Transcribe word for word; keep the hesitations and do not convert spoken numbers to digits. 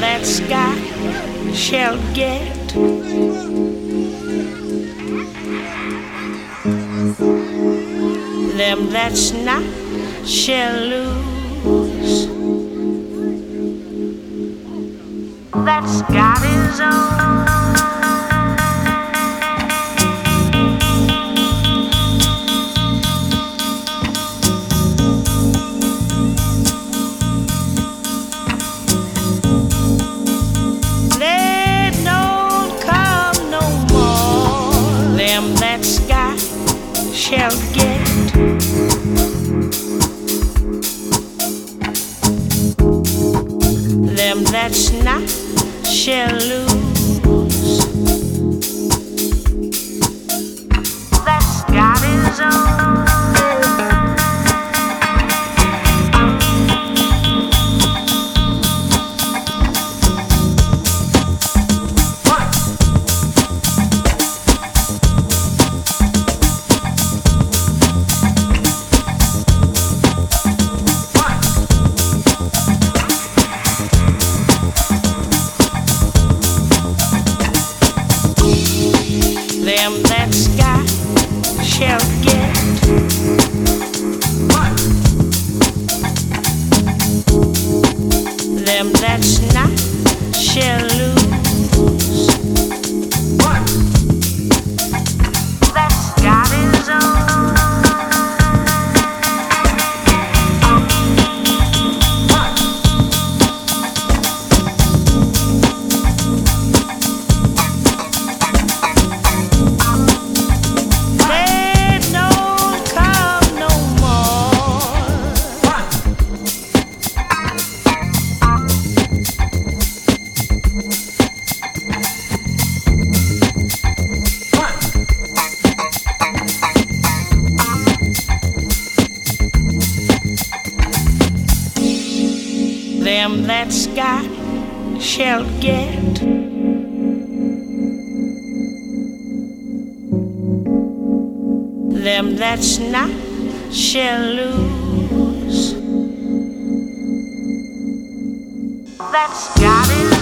that's got shall get. Them that's not shall lose. That's got his own. Shall get. Them that's not shall lose. That's got his own. Them that's got shall get. Them that's not shall lose. That's got his own. Them that's got shall get. Them that's not shall lose. That's got it.